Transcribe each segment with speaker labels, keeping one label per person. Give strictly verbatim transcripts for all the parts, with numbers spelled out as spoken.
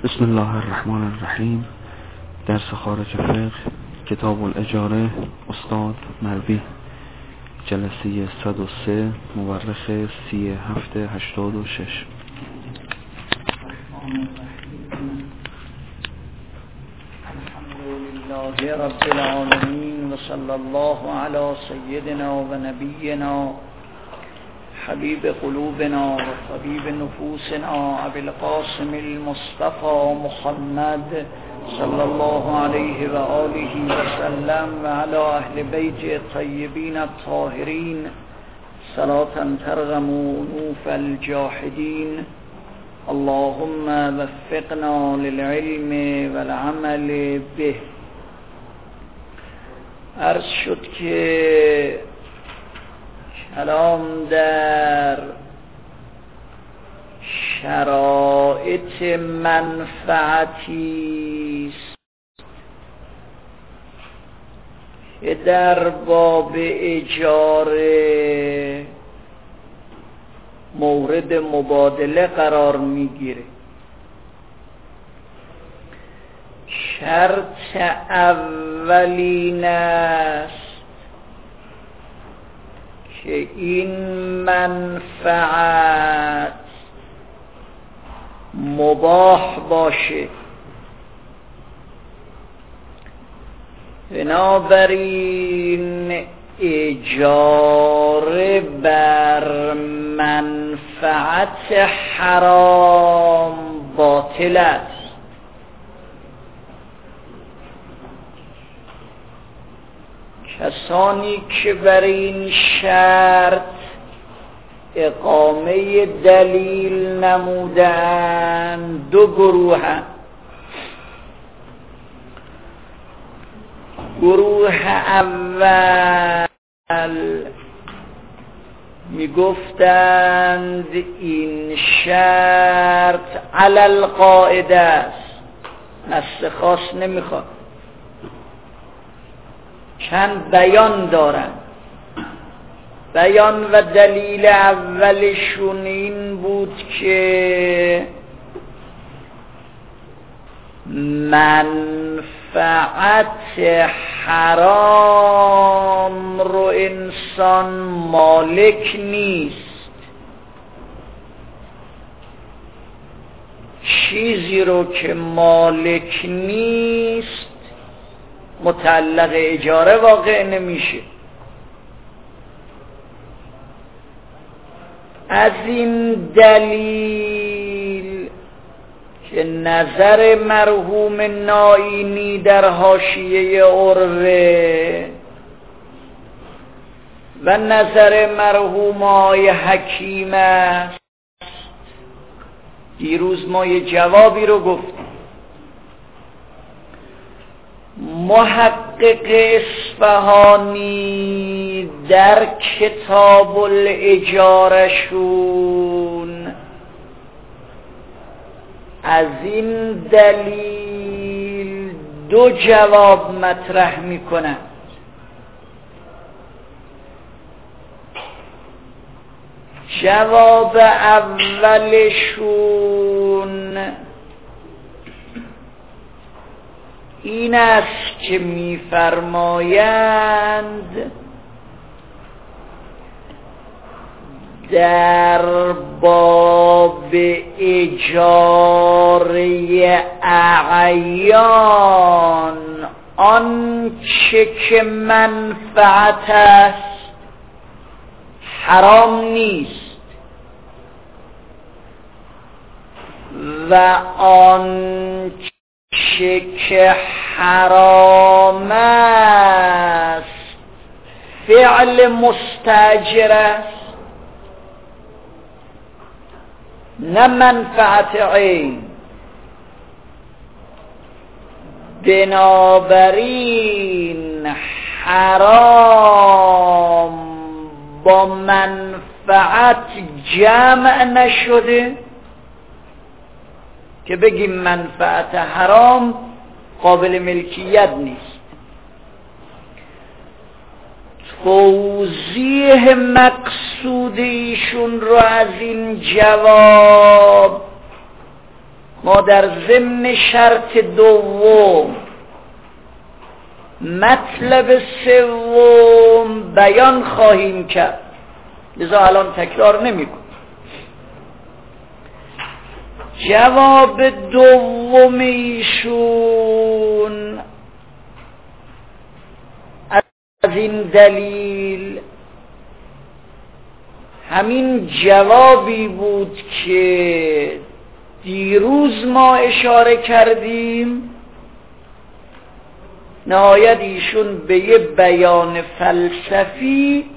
Speaker 1: بسم الله الرحمن الرحیم. درس خارج فقه، کتاب الاجاره، استاد مروی، جلسه صد و سه، مورخ سی هفت هشتاد و شش.
Speaker 2: الحمدلله رب العالمین و صلی الله علی سیدنا و نبینا حبیب قلوبنا و طبیب نفوسنا ابی القاسم المصطفى محمد صلی الله علیه و آله و سلم و علی اهل بیت الطیبین الطاهرین صلاة ترغم انوف الجاحدین. اللهم وفقنا للعلم والعمل به. عرض شد که کلام در شرایط منفعتی است که در باب اجاره مورد مبادله قرار میگیره. شرط اولین است که این منفعت مباح باشه. بنابراین اجاره بر منفعت حرام باطل است. کسانی که بر این شرط اقامه دلیل نمودند دو گروه هم. گروه اول می گفتند این شرط علی القاعده است، نص خاص نمیخواد، چند بیان دارن. بیان و دلیل اولشون این بود که منفعت حرام رو انسان مالک نیست. چیزی رو که مالک نیست متعلق اجاره واقع نمیشه. از این دلیل که نظر مرحوم نائینی در حاشیه عروه و نظر مرحوم آقای حکیم است، دیروز ما یه جوابی رو گفتیم. محقق اصفهانی در کتاب الاجارشون از این دلیل دو جواب مطرح میکنند. جواب اولشون این است که می‌فرمایند در باب اجاره اعیان آنچه که منفعت است حرام نیست و آنچه که حرام است فعل مستاجر است، نه منفعت عین. بنابراین حرام با منفعت جمع نشده که بگیم منفعت حرام قابل ملکیت نیست. توضیح مقصود ایشون رو از این جواب ما در ضمن شرط دوم مطلب سوم بیان خواهیم کرد، لذا الان تکرار نمی کنم. جواب دوم ایشون از این دلیل همین جوابی بود که دیروز ما اشاره کردیم. نهایت ایشون به یه بیان فلسفی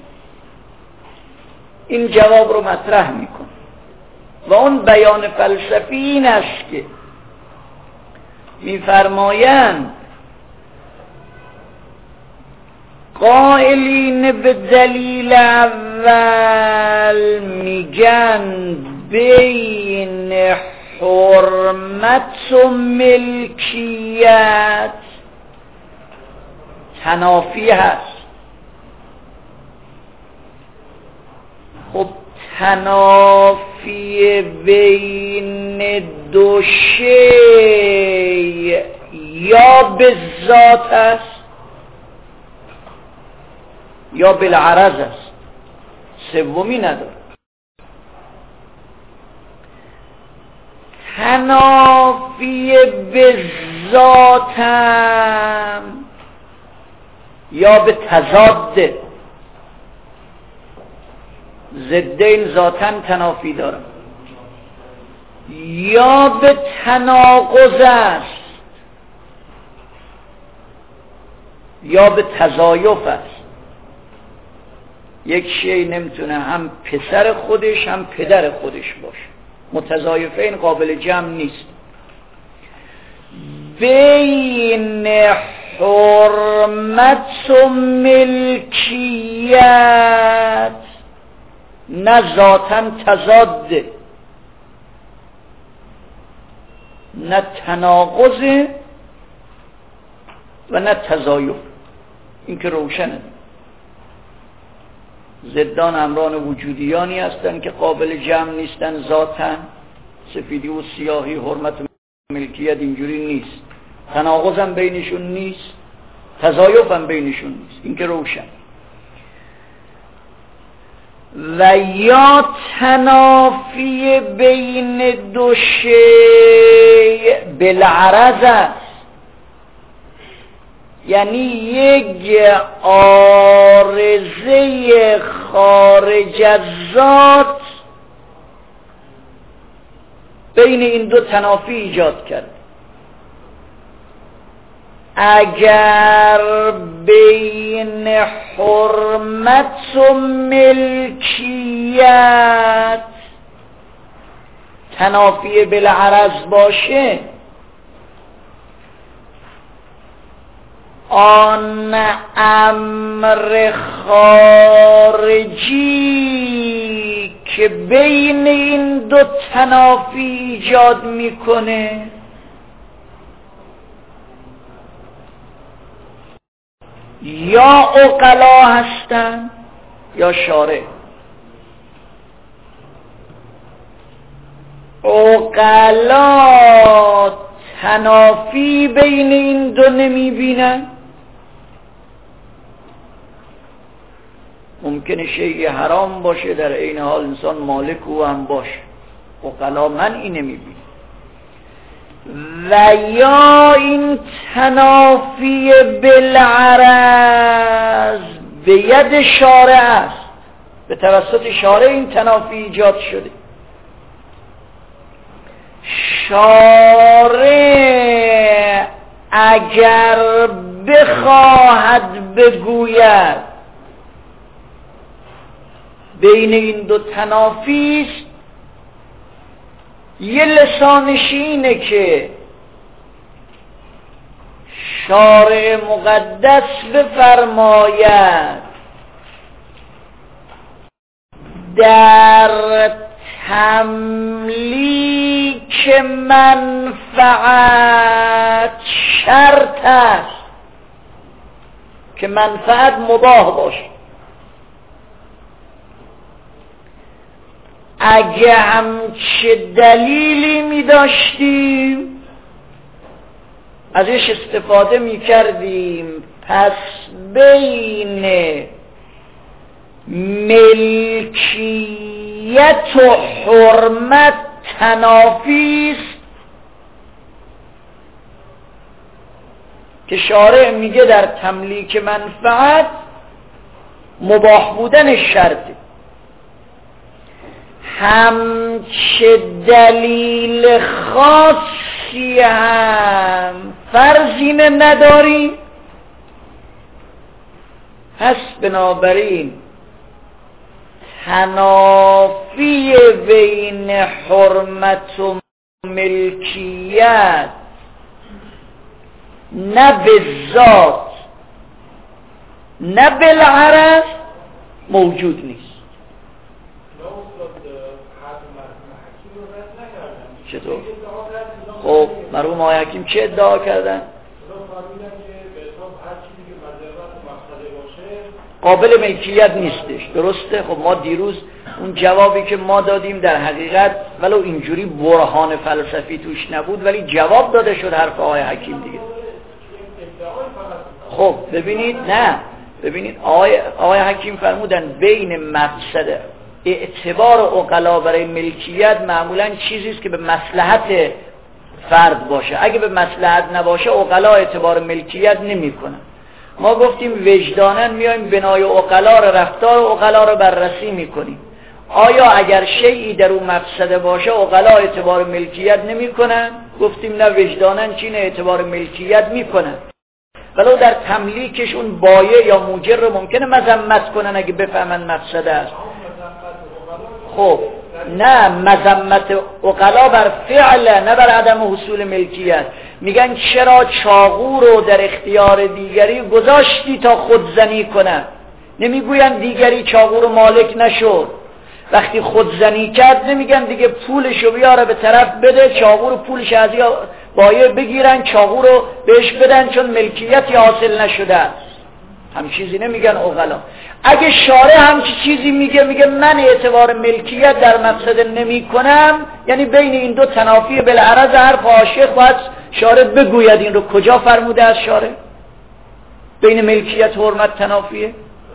Speaker 2: این جواب رو مطرح میکنه و اون بیان فلسفی این است که میفرمایند قائلین به دلیل اول میگن بین حرمت و ملکیت تنافی هست. خب تنافی بین دو شی یا به ذات است یا بالعرض است، سومی نداره. تنافی به ذاتم یا به تضاد، ضدین ذاتن تنافی دارم، یا به تناقض است یا به تضایف است. یک شی نمیتونه هم پسر خودش هم پدر خودش باشه، متضایفین قابل جمع نیست. بین حرمت و ملکیت نه ذاتاً تضاده نه تناقض و نه تضایف. این که روشنه. ضدان امران وجودیانی هستند که قابل جمع نیستن ذاتاً، سفیدی و سیاهی، حرمت و ملکیت اینجوری نیست. تناقض هم بینشون نیست، تضایف هم بینشون نیست. این که روشن. و یا تنافی بین دو شی بالعرض است، یعنی یک عارضه خارج از ذات بین این دو تنافی ایجاد کرد. اگر بین حرمت و ملکیت تنافی بالعرض باشه، آن امر خارجی که بین این دو تنافی ایجاد میکنه یا عقلا هستن یا شارع. عقلا تنافی بین این دو نمی بینن. ممکنه شیء حرام باشه در عین حال انسان مالک او هم باشه، عقلا منعی نمی بینن. و یا این تنافی بالعرض به ید شارع است، به توسط شارع این تنافی ایجاد شده. شارع اگر بخواهد بگوید بین این دو تنافی است، یه لسانش اینه که شارع مقدس بفرماید در تملیک منفعت شرط است که منفعت مباح باشه. اگه همچه دلیلی می داشتیم ازش استفاده می کردیم. پس بین ملکیت و حرمت تنافی است که شارع میگه در تملیک منفعت مباح بودن شرطه. همچه دلیل خاصی هم فرضینه نداریم، پس بنابراین تنافی بین حرمت و ملکیت نه به ذات نه بالعرض موجود نیست. چطور؟ خب مرحوم آقای حکیم چه ادعا کردن؟ قابل ملکیت نیستش. درسته؟ خب ما دیروز اون جوابی که ما دادیم در حقیقت ولو اینجوری برهان فلسفی توش نبود ولی جواب داده شد حرف آقای حکیم دیگه. خب ببینید، نه ببینید آقای, آقای حکیم فرمودن بین مقصد اعتبار عقلا برای ملکیت معمولا چیزی است که به مصلحت فرد باشه. اگه به مصلحت نباشه عقلا اعتبار ملکیت نمیکنن. ما گفتیم وجداناً میایم بنای عقلا رو، رفتار عقلا رو بررسی میکنیم. آیا اگر شیئی در اون مقصد باشه عقلا اعتبار ملکیت نمیکنن؟ گفتیم نه، وجداناً چین اعتبار ملکیت میکنن. ولو در تملیکشون بایع یا موجر رو ممکنه مذمت کنن اگه بفهمن مقصد است. خب نه، مذمت عقلا بر فعل نه بر عدم حصول ملکیت. میگن چرا چاقو رو در اختیار دیگری گذاشتی تا خودزنی کنه؟ نمیگوین دیگری چاقو رو مالک نشد. وقتی خودزنی کرد نمیگن دیگه پولشو بیاره به طرف بده، چاقو رو پولش از یا بایع بگیرن، چاقو رو بهش بدن چون ملکیتی حاصل نشده است. هم چیزی نمیگن عقلا. اگه شارع هم چیزی میگه، میگه من اعتبار ملکیت در مقصد نمی کنم، یعنی بین این دو تنافی بالعرض حرف عاشق باید شارع بگوید. این رو کجا فرموده از شارع؟ بین ملکیت و حرمت تنافیه؟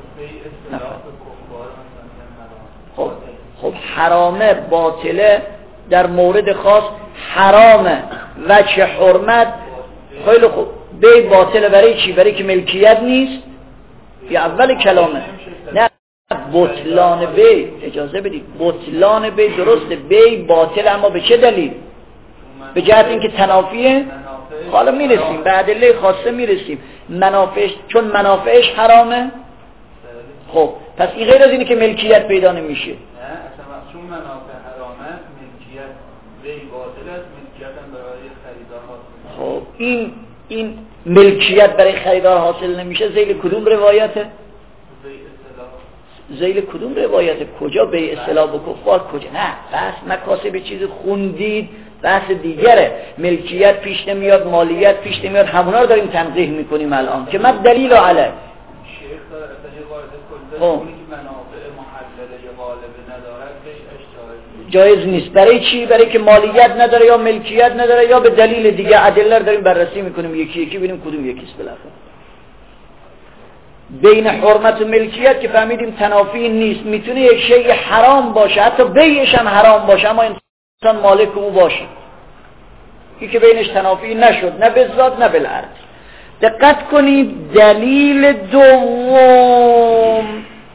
Speaker 2: خب خب حرامه باطله در مورد خاص حرامه وجه حرمت. خیلی خوب، بی باطله برای چی؟ برای که ملکیت نیست یا اول کلامه؟ نه، بطلان بی، اجازه بدید، بطلان بی درسته، بی باطل، اما به چه دلیل؟ به جهت اینکه تنافیه. حالا میرسیم به ادله خاصه میرسیم. منافعش، چون منافعش حرامه. خب پس این غیر از اینه که ملکیت پیدا نمیشه.
Speaker 3: نه اصلا چون منافع حرامه ملکیت بی باطل است، ملکیت هم برای خریدار حاصل.
Speaker 2: خب این این ملکیت برای خریدار حاصل نمیشه. ذیل کدوم روایته؟ ذیل کدوم روایته؟ کجا به اصطلاح به کفار کجا؟ نه بس مکاسب چیز خوندید، بحث دیگره. ملکیت پیش نمیاد، مالیت پیش نمیاد، همونا رو داریم تنقیح میکنیم الان که من دلیل و علیه.
Speaker 3: شیخ داره اصلا یه قاعده کلی اونی که منافع محلله یا غالبه ندارد بهش
Speaker 2: جایز نیست. برای چی؟ برای که مالیت نداره یا ملکیت نداره یا به دلیل دیگه. ادله رو داریم بررسی میکنیم یکی یکی ببینیم کدوم یکیست. بالاخره بین حرمت و ملکیت که فهمیدیم تنافی نیست. میتونه یک شیء حرام باشه، حتی بیعش هم حرام باشه، اما انسان مالک او باشه. این که بینش تنافی نشد، نه به ذات نه بالعرض. دقت کنید، دلیل دوم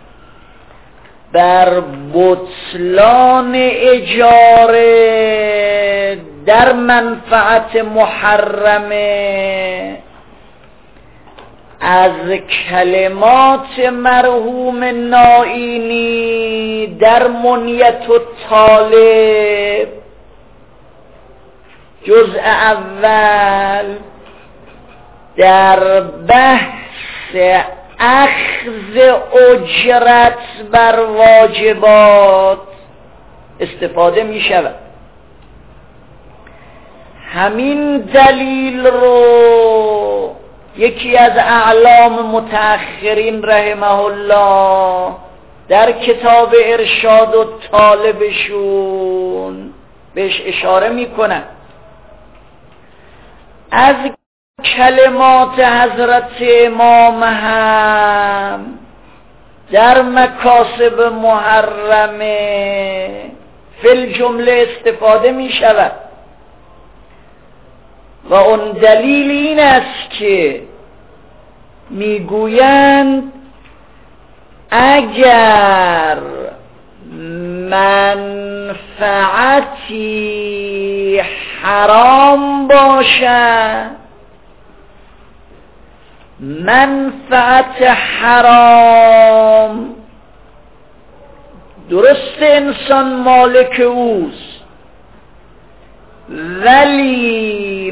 Speaker 2: بر بطلان اجاره در منفعت محرمه از کلمات مرحوم نائینی در منیت و طالب. جزء اول در بحث اخذ اجرت بر واجبات استفاده می شود. همین دلیل رو یکی از اعلام متأخرین رحمه الله در کتاب ارشاد و طالبشون بهش اشاره میکنن. از کلمات حضرت امام هم در مکاسب محرمه فل جمله استفاده می شود و اون دلیل این است که میگویند اگر منفعتی حرام باشد، منفعت حرام درست انسان مالک اوست، ولی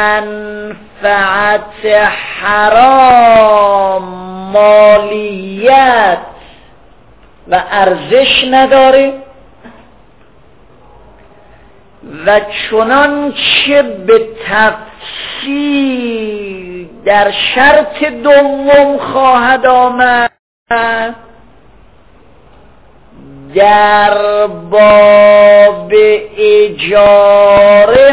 Speaker 2: منفعت حرام مالیت و ارزش نداره و چنان چه به تفصیل در شرط دوم خواهد آمد در باب اجاره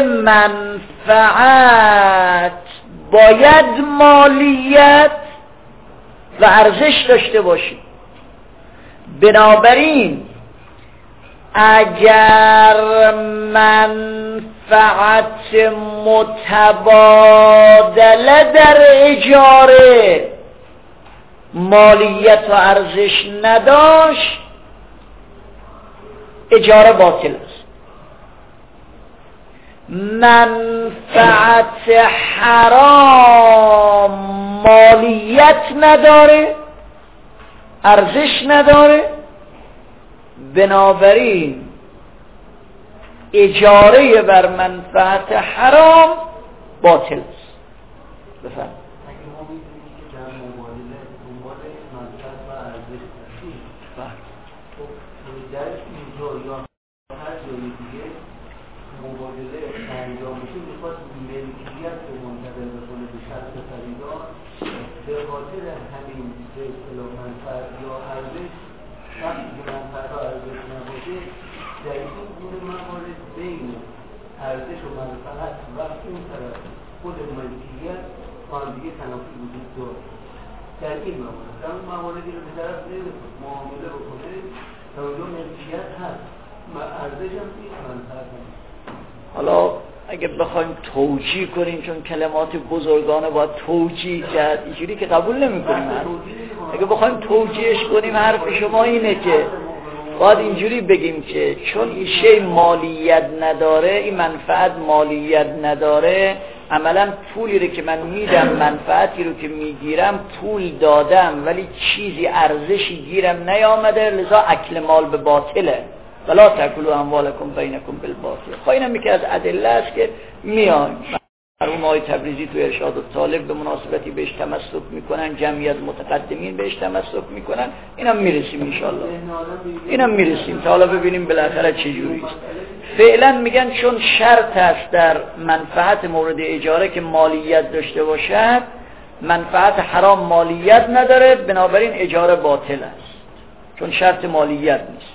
Speaker 2: منفعت باید مالیت و ارزش داشته باشید. بنابراین اگر منفعت متبادله در اجاره مالیت و ارزش نداشت، اجاره باطل است. منفعت حرام مالیت نداره، ارزش نداره، بنابراین اجاره بر منفعت حرام باطل است. بفرمایید.
Speaker 4: اگه ما می‌دونیم که در مبادله دنبال منفعت و ارزش هستیم، خب در اینجا یا هر جای دیگه مبادله انجام میشه میخواد ملکیت رو منتقل بکنه به شخص خریدار، به خاطر همین به اصطلاح منفعت یا ارزش وقتی که منفعت و ارزش نباشه در این گونه موارد بین ارزش و منفعت و اون طرف خود ملکیت با هم دیگه تنافی وجود داره. در این موارد در اون مواردی رو به طرف معامله بکنه تا اونجا ملکیت هست، ارزش هم نیست، منفعت هم.
Speaker 2: حالا اگه بخوایم توجیه کنیم، چون کلمات بزرگانه باید توجیه کرد، اینجوری که قبول نمی کنیم. اگه بخوایم توجیهش کنیم حرف شما اینه که باید اینجوری بگیم که چون این شی مالیت نداره، این منفعت مالیت نداره، عملا پولی رو که من میدم، منفعتی رو که میگیرم پول دادم ولی چیزی ارزشی گیرم نیامده، لذا اکل مال به باطله. ولا تاکلوا اموالکم بینکم بالباطل. خب اینم یکی از ادله است که میان مرحوم آقای تبریزی تو ارشاد الطالب به مناسبتی بهش تمسک میکنن، جمعی از متقدمین بهش تمسک میکنن. اینم میرسیم ان شاء الله، اینم میرسیم تا حالا ببینیم بالاخره چه جوری است. فعلا میگن چون شرط است در منفعت مورد اجاره که مالیت داشته باشد، منفعت حرام مالیت نداره، بنابراین اجاره باطل است چون شرط مالیت نیست.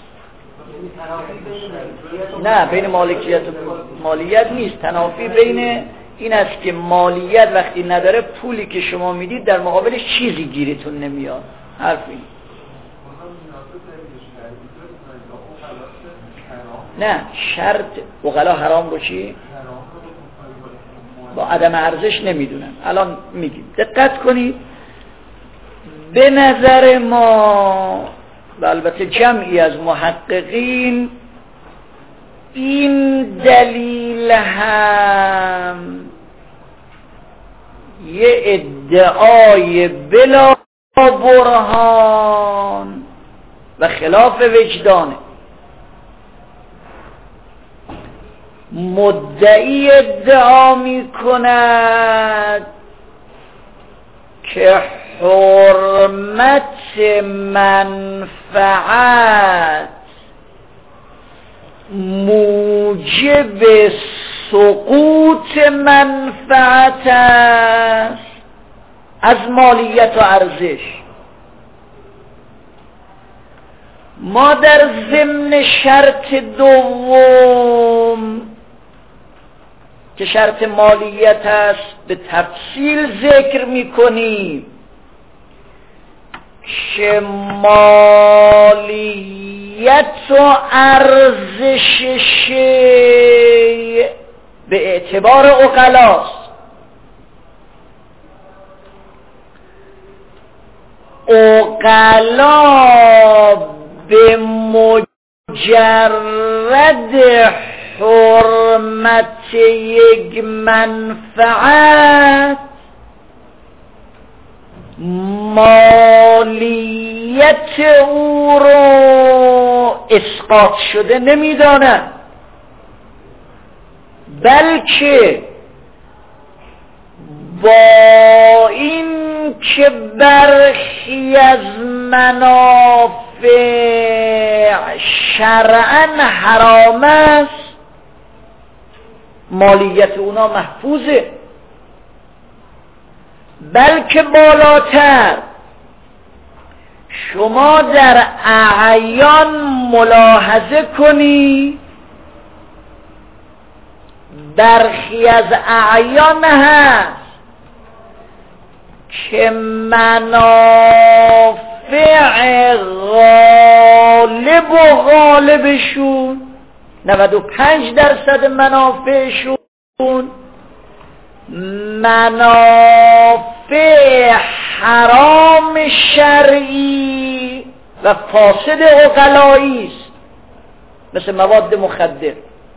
Speaker 2: نه، بین مالکیت و مالیت نیست، تنافی بین این است که مالیت وقتی نداره پولی که شما میدید در مقابلش چیزی گیرتون نمیاد. حرف این نه، شرط وقلا حرام رو چی؟ با عدم ارزش نمیدونن. الان میگیم دقت کنید، به نظر ما و البته جمعی از محققین این دلیل هم یه ادعای بلا برهان و خلاف وجدانه. مدعی ادعا می کند که حرمت منفعت موجب سقوط منفعت است از مالیت و ارزش. ما در ضمن شرط دوم ششم که شرط مالیت است به تفصیل ذکر میکنیم که مالیت و ارزش شیء به اعتبار عقلاست. عقلا به مجرد حرمت یک منفعت مالیت او رو اسقاط شده نمیدانند، بلکه با این که برخی از منافع شرعاً حرام است مالیت اونا محفوظه، بلکه بالاتر شما در اعیان ملاحظه کنی برخی از اعیان هست که منافع غالب و غالبشون نود و پنج درصد منافعشون منافع حرام شرعی و فاسد عقلایی است، مثل مواد مخدر.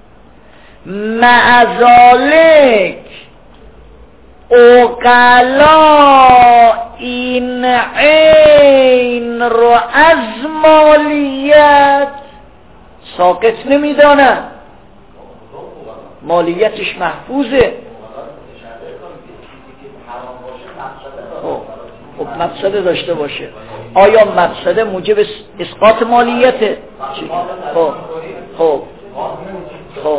Speaker 2: مع ذالک عقلا این عین رو از مالیت ساقط نمیدانن، مالیتش محفوظه. خب مقصد داشته باشه. آیا مقصد موجب اسقاط مالیته؟ خب خب خب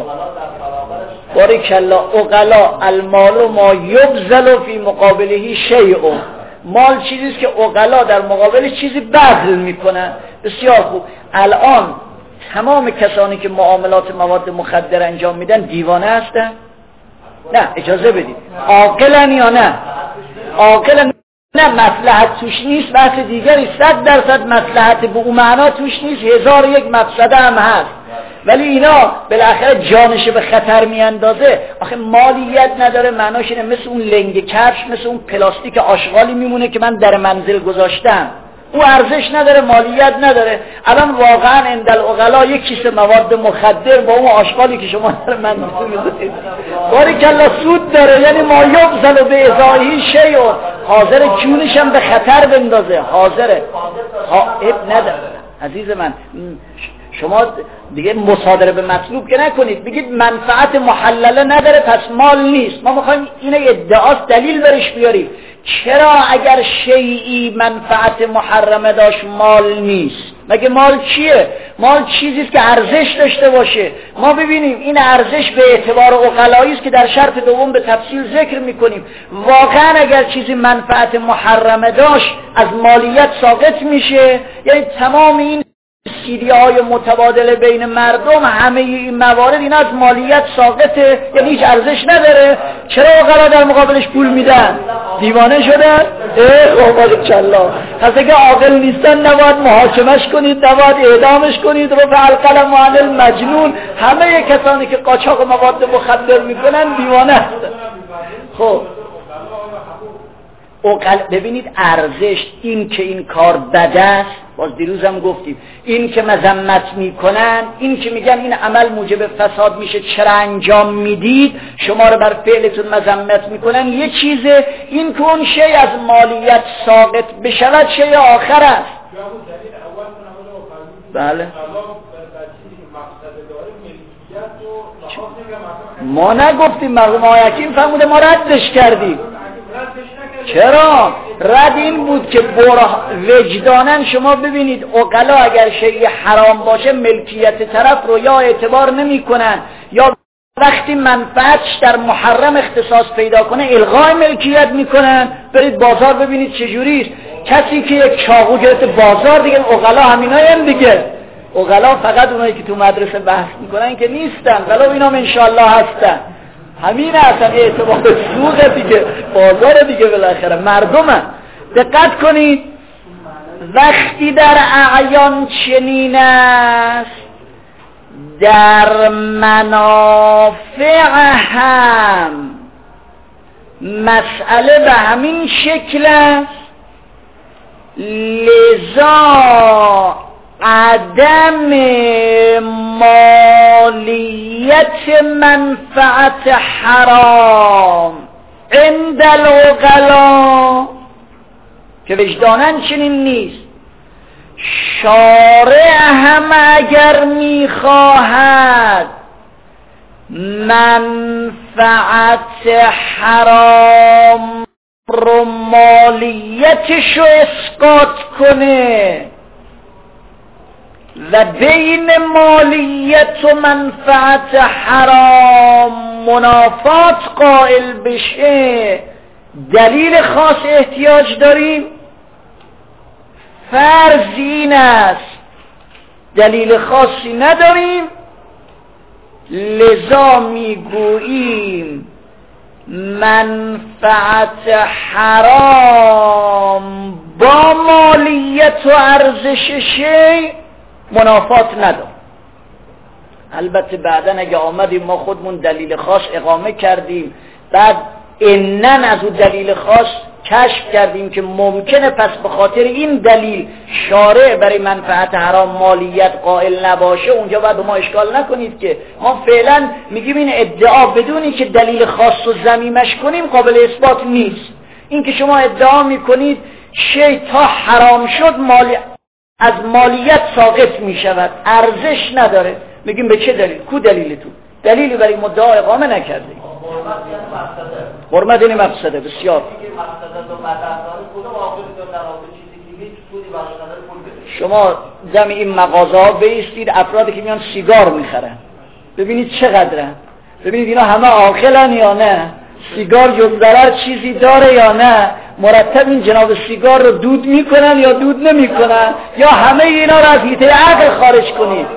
Speaker 2: باریکالله. عقلا المال ما یبذل فی مقابله شیء، مال چیزیست که عقلا در مقابل چیزی بذل میکنن. بسیار خوب. الان تمام کسانی که معاملات مواد مخدر انجام میدن دیوانه هستن؟ نه، اجازه بدید. عاقلن یا نه؟ عاقلن. نه، مصلحت توش نیست، بحث دیگری. صد درصد مصلحت به اون معنا توش نیست، هزار یک مقصده هم هست، ولی اینا بالاخره جانش به خطر میاندازه. آخه مالیت نداره معناش اینه مثل اون لنگ کفش، مثل اون پلاستیک آشغالی میمونه که من در منزل گذاشتم، او ارزش نداره، مالیت نداره. الان واقعا اندل عقلا یک کیسه مواد مخدر با اون آشغالی که شما در منزل میذارید باریکالله سود داره، یعنی ما یبذل به ازاهی شیء، حاضر جونش هم به خطر بندازه، حاضره اب نداره. عزیز من شما دیگه مصادره به مطلوب که نکنید، بگید منفعت محلله نداره پس مال نیست. ما میخوایم اینه ادعاست، دلیل برش بیاریم. چرا اگر شیئی منفعت محرمه داشت مال نیست؟ مگه مال چیه؟ مال چیزیست که ارزش داشته باشه. ما ببینیم این ارزش به اعتبار عقلایی است که در شرط دوم به تفصیل ذکر میکنیم. واقعا اگر چیزی منفعت محرمه داشت از مالیت ساقط میشه، یعنی تمام این سیدی های متبادل بین مردم، همه این موارد اینا از مالیت ساقطه، یعنی هیچ ارزش نداره. چرا عقلا در مقابلش پول میدن؟ دیوانه شدن؟ اه باریکالله. پس اگه عاقل نیستن نباید محاکمش کنید، نباید اعدامش کنید، رفع القلم عن المجنون. همه کسانی که قاچاق مواد مخدر میکنن دیوانه هستن. خب عقل ببینید ارزش، این که این کار بد است، باز دیروزم گفتیم، این که مذمت میکنن، این که میگن این عمل موجب فساد میشه چرا انجام میدید، شما رو بر فعلتون مذمت میکنن یه چیزه، این که اون شی از مالیت ساقط بشود شی آخر است. بله ما نگفتیم، مرحوم آقای حکیم فرموده ما ردش کردیم. چرا؟ رد این بود که برا وجدانن شما ببینید عقلا اگر شیء حرام باشه ملکیت طرف رو یا اعتبار نمی کنن، یا وقتی منفعتش در محرم اختصاص پیدا کنه الغای ملکیت میکنن. برید بازار ببینید چجوریست. کسی که یک چاقو گرفته بازار دیگه عقلا همینای هم دیگه عقلا فقط اونایی که تو مدرسه بحث میکنن که نیستن، ولو اینا انشالله هستن. همین اصلا اعتبار سوق دیگه، بازار دیگه، بالاخره مردمن. دقت کنید وقتی در اعیان چنین است، در منافع هم مسئله به همین شکل است. لذا عدم مالیت منفعت حرام عند العقلا که وجدانن چنین نیست. شارع هم اگر میخواهد منفعت حرام رو مالیتشو اسقاط کنه و بین مالیت و منفعت حرام منافات قائل بشه، دلیل خاص احتیاج داریم. فرض این است دلیل خاصی نداریم، لذا میگوییم منفعت حرام با مالیت و ارزش شیء منافات نداره. البته بعداً اگه آمدیم ما خودمون دلیل خاص اقامه کردیم، بعد انن از اون دلیل خاص کشف کردیم که ممکنه پس به خاطر این دلیل شارع برای منفعت حرام مالیت قائل نباشه، اونجا باید ما اشکال نکنید که ما فعلا میگیم این ادعا بدونی که دلیل خاص رو ضمیمش کنیم قابل اثبات نیست. این که شما ادعا میکنید شی تا حرام شد مالی... از مالیت ساقط میشود، ارزش نداره، میگیم به چه دلیل؟ کو دلیلتون؟ دلیلی برای مدعا اقامه نکردید. حرمت این مقصده بسیار. شما دم این مغازه ها بیستید، افرادی که میان سیگار میخرن ببینید چقدرن، ببینید اینا همه عاقلن یا نه، سیگار جز ضرر چیزی داره یا نه، مرتب این جناب سیگار رو دود میکنن یا دود نمیکنن، یا همه اینا رو از حیطه عقل خارج کنید.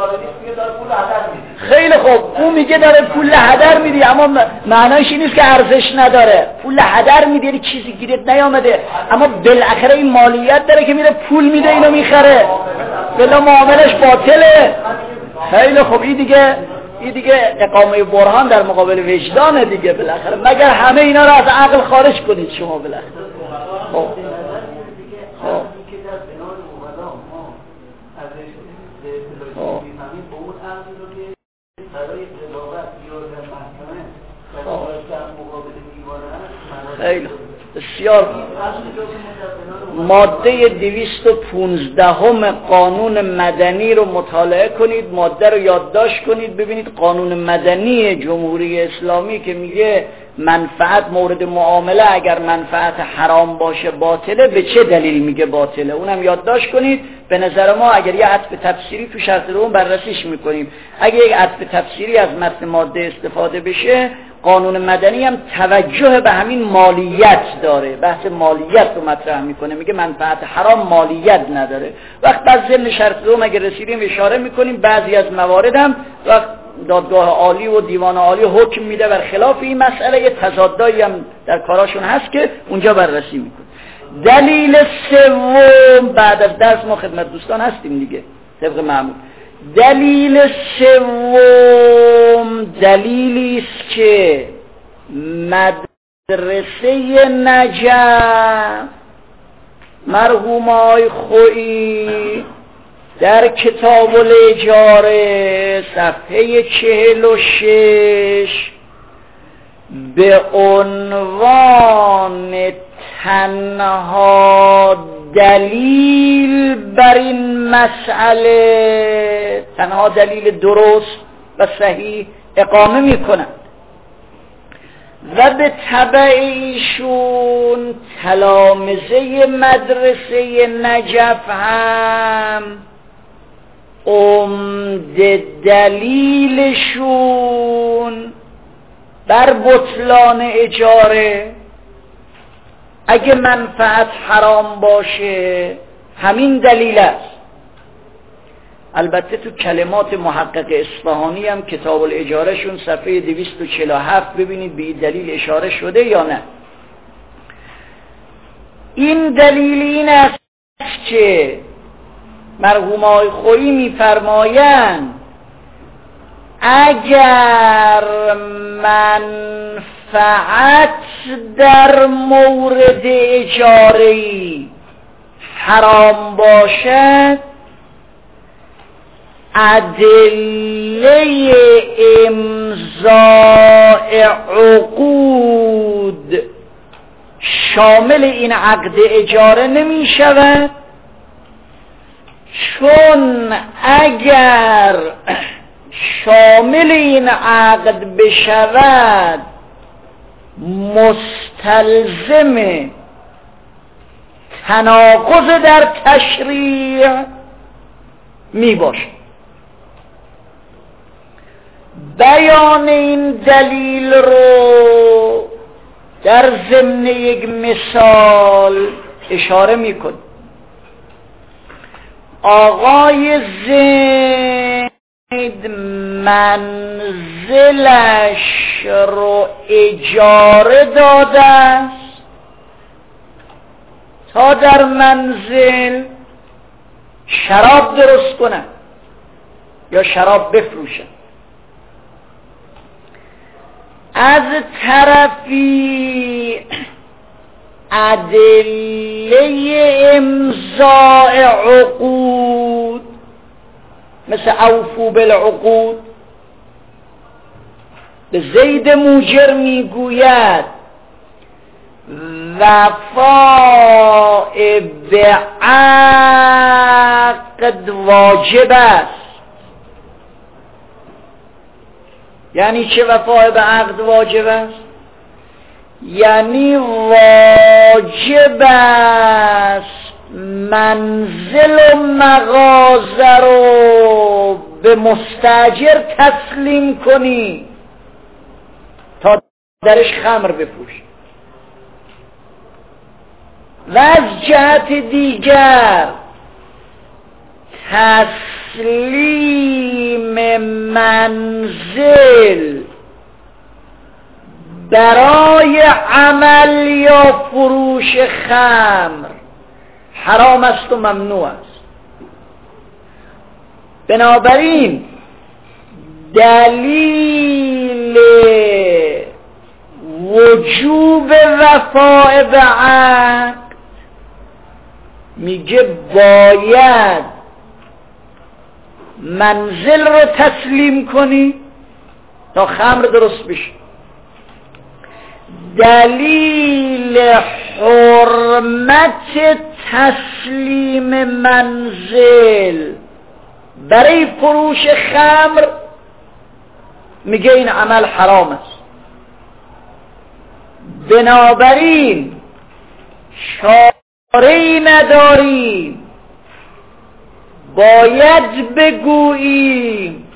Speaker 2: خیلی خوب، اون میگه داره پول هدر میدی، اما معنایش این نیست که ارزش نداره. پول هدر میدی یعنی چیزی گیرت نیامده، اما بالاخره این مالیت داره که میره پول میده اینو میخره، بلا معاملش باطله. خیلی خوب، این دیگه این دیگه اقامه برهان در مقابل وجدانه دیگه بالاخره، مگر همه اینا رو از عقل خارج کنید شما بالاخره. خب خب خیلی بسیار. ماده دویست و پونزدهم قانون مدنی رو مطالعه کنید، ماده رو یادداشت کنید، ببینید قانون مدنی جمهوری اسلامی که میگه منفعت مورد معامله اگر منفعت حرام باشه باطله، به چه دلیل میگه باطله، اونم یادداشت کنید. به نظر ما اگر یه عطف تفسیری تو شرط دوم بررسیش میکنیم، اگر یک عطف تفسیری از متن ماده استفاده بشه، قانون مدنی هم توجه به همین مالیت داره، بحث مالیت رو مطرح میکنه، میگه منفعت حرام مالیت نداره. وقت بعد ضمن شرط دوم اگر رسیدیم اشاره میکنیم، بعضی از موارد هم وقت دادگاه عالی و دیوان عالی حکم میده بر خلاف این مسئله، یه تضادایی هم در کاراشون هست که اونجا بررسی میکنه. دلیل سوم، بعد از درس ما خدمت دوستان هستیم دیگه طبق معمول. دلیل سوم دلیلی است که مدرسه نجف مرحوم آقای خویی در کتاب الاجاره صفحه چهل و شش به عنوان تنها دلیل بر این مسئله، تنها دلیل درست و صحیح اقامه میکنند و به تبع ایشون تلامذه مدرسه نجف هم عمده دلیلشون بر بطلان اجاره اگه منفعت حرام باشه همین دلیل است. البته تو کلمات محقق اصفهانی هم کتاب الاجاره شون صفحه دویست و چهل و هفت ببینید به این دلیل اشاره شده یا نه. این دلیل این است که مرحوم آقای خویی می‌فرمایند اگر منفعت در مورد اجاره‌ای حرام باشد، ادله امضاء عقود شامل این عقد اجاره نمی شود، چون اگر شامل این عقد بشود مستلزم تناقض در تشریع می باشد. بیان این دلیل رو در ضمن یک مثال اشاره می کن. آقای زید منزلش رو اجاره داده است تا در منزل شراب درست کنن یا شراب بفروشن. از طرفی ادله امضاء عقود مثل اوفو بالعقود به زید موجر میگوید وفاء به عقد واجب است. یعنی چه وفاء به عقد واجب است؟ یعنی واجب است منزل و مغازه رو به مستاجر تسلیم کنی تا درش خمر بفروشی. و از جهت دیگر تسلیم منزل برای عمل یا فروش خمر حرام است و ممنوع است. بنابراین دلیل وجوب وفاء به عقد میگه باید منزل رو تسلیم کنی تا خمر درست بشه. دلیل حرمت تسلیم منزل برای فروش خمر میگه این عمل حرام است. بنابراین چاره‌ای نداریم، باید بگوییم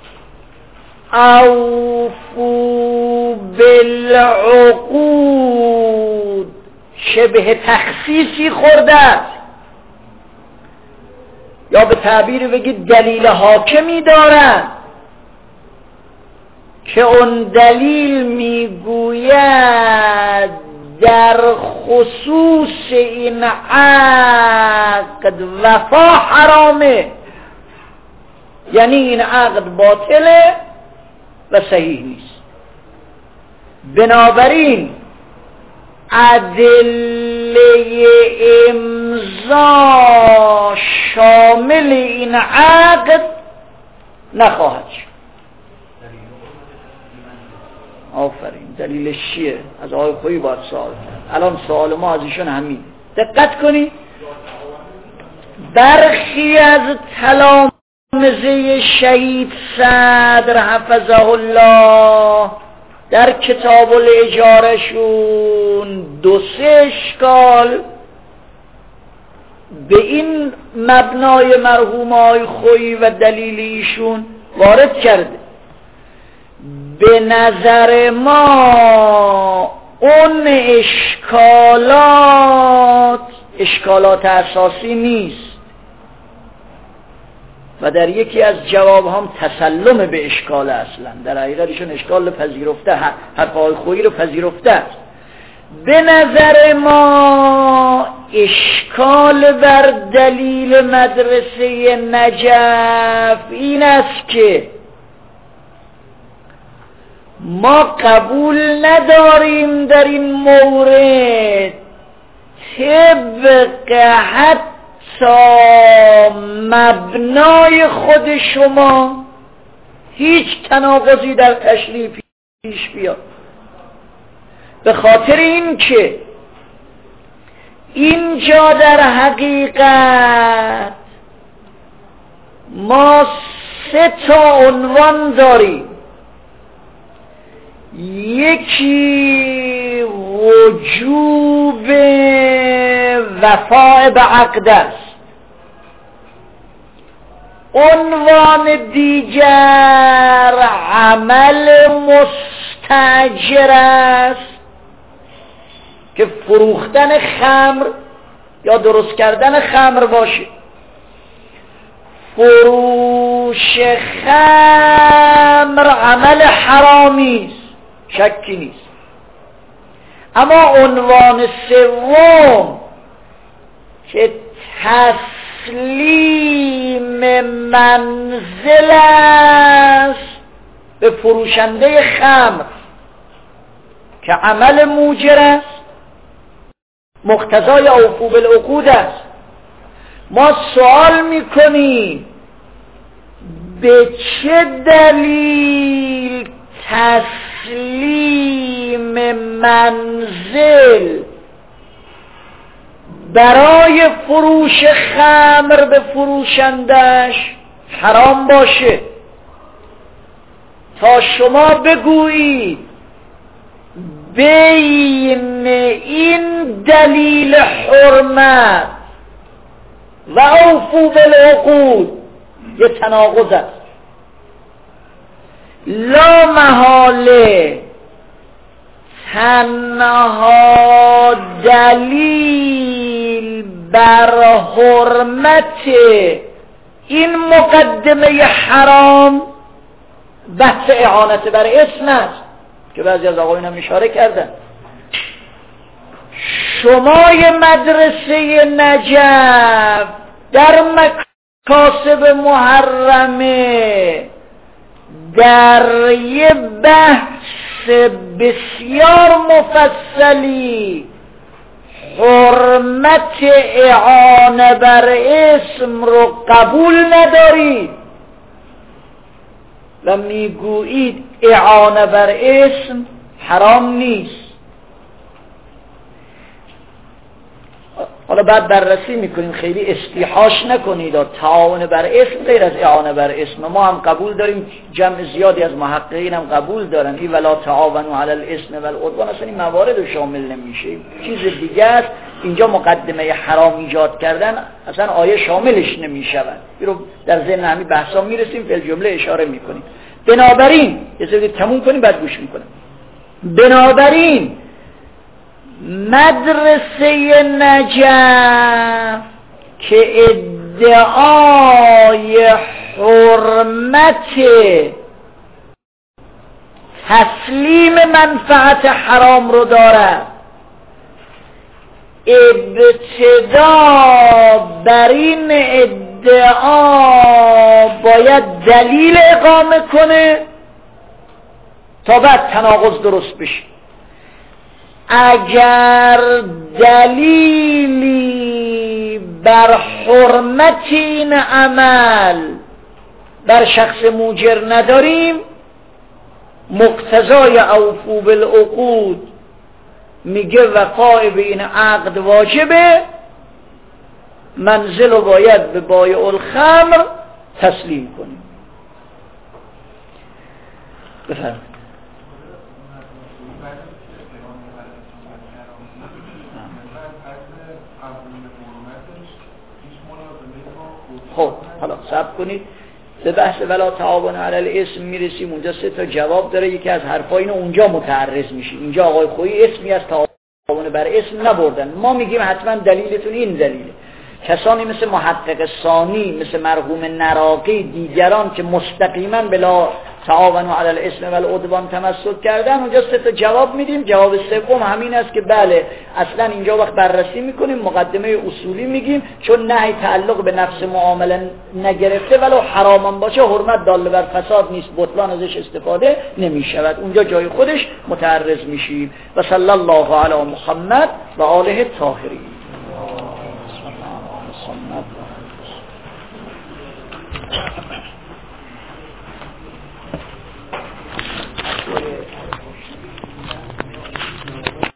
Speaker 2: اوفو بالعقود شبه تخصیصی خورده است، یا به تعبیر بگید دلیل حاکمی دارد که اون دلیل میگوید در خصوص این عقد وفا حرامه، یعنی این عقد باطله و صحیح نیست. بنابراین ادله امضا شامل این عقد نخواهد شد. آفرین. دلیلش چیه؟ از آقای خویی باید سوال کرد. الان سوال ما از ایشون همین. دقت کنی برخی از تلامذه شهید صدر حفظه الله در کتاب الاجاره شون دو سه اشکال به این مبنای مرحوم آقای خویی و دلیل ایشون وارد کرده. به نظر ما اون اشکالات اشکالات اساسی نیست. و در یکی از جواب هم تسلم به اشکال اصلا، در حقیقت ایشون اشکال پذیرفته، حقای خویی رو پذیرفته است. به نظر ما اشکال بر دلیل مدرسه نجف این است که ما قبول نداریم در این مورد طبق حتی مبنای خود شما هیچ تناقضی در تشریح پیش بیاد، به خاطر این که اینجا در حقیقت ما سه تا عنوان داریم. یکی وجوب وفاء به عقد است، عنوان دیگر عمل مستأجر است که فروختن خمر یا درست کردن خمر باشه. فروش خمر عمل حرامی است، شکی نیست. اما عنوان سوم که تسلیم منزل است به فروشنده خمر که عمل موجر است، مقتضای اوفوا بالعقود است. ما سوال میکنیم به چه دلیل تسلیم منزل برای فروش خمر به فروشندش حرام باشه؟ تا شما بگویید بین این دلیل حرمت و اوفوا بالعقود یه تناقض است. لا محاله تنها دلیل بر حرمت این مقدمه حرام بحث اعانت بر اسم است که بعضی از آقایون هم اشاره کردن. شمای مدرسه نجف در مکاسب محرمه در یه بحث بسیار مفصلی حرمت اعانه بر اسم رو قبول ندارید و میگویید اعانه بر اسم حرام نیست. حالا بعد بررسی میکنیم، خیلی استیحاش نکنید. تعاون بر اسم غیر از اعانه بر اسم ما هم قبول داریم، جمع زیادی از محققین هم قبول دارن. این ولا تعاونوا علی الاسم والعدوان اصلا این موارد رو شامل نمیشه، چیز دیگه است. اینجا مقدمه حرام ایجاد کردن اصلا آیه شاملش نمیشود. این رو در ذهن همین بحثا میرسیم، فی الجمله اشاره میکنیم. بنابراین یه سری تموم کنیم بعد گوش میکنیم. بنابراین مدرسه نجف که ادعای حرمت تسلیم منفعت حرام رو دارد، ابتدا بر این ادعا باید دلیل اقامه کنه تا بعد تناقض درست بشه. اگر دلیلی بر حرمت این عمل بر شخص موجر نداریم، مقتضای اوفوا بالعقود میگه وفای به این عقد واجبه، منزل رو باید به بایع الخمر تسلیم کنیم. بفرمایید. خب حالا صبر کنید، به بحث ولا تعاون علی الاسم میرسیم. اونجا سه تا جواب داره، یکی از حرفا اینو اونجا متعرض میشیم. اینجا آقای خویی اسمی از تعاون بر اسم نبردن، ما میگیم حتما دلیلتون این دلیله. کسانی مثل محقق ثانی، مثل مرحوم نراقی، دیگران که مستقیما بلا تعاونوا علی الاثم والعدوان تمسک کردن، اونجا سه تا جواب میدیم. جواب سوم همین است که بله اصلا اینجا وقت بررسی میکنیم مقدمه اصولی میگیم، چون نهی تعلق به نفس معامله نگرفته ولو حرامم باشه حرمت داله بر فساد نیست، بطلان ازش استفاده نمیشود، اونجا جای خودش متعرض میشیم. و صلی الله علی محمد و آله الطاهرین.